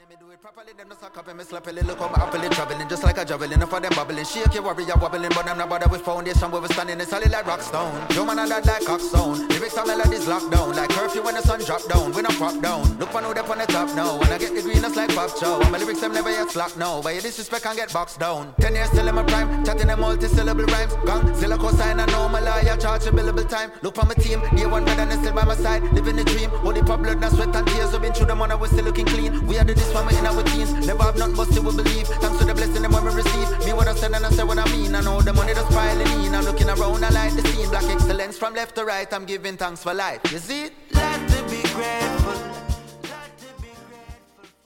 me do it properly, them just suck up and me slap a little come happily traveling just like a javelin. If them bubbling, shake your warrior wobbling, but I'm not bothered with foundation where we standing. It's solid like rock stone. Yo man, I that like cockstone. Lyrics and melodies locked down like curfew when the sun drop down. We not pop down. Look for no depth on the top now. When I get the green, it's like pop show. And my lyrics them never yet slack now. But you disrespect and get boxed down. 10 years still in my prime, chatting them multi-syllable rhymes. Gang, Zilla cosign, I know my lawyer charge a billable time. Look for my team, day one better than still by my side. Living the dream, holy pop blood, not sweat and tears. We've been through the money, we're still looking clean. We are the this one, we're in our teens. Never have nothing but still we believe. Thanks to the blessing them when we receive. Me what I said and I say what I mean. I know the money that's piling in. I'm looking around, I like the scene. Black excellence from left to right. I'm giving thanks for life. You see it? Let it be great.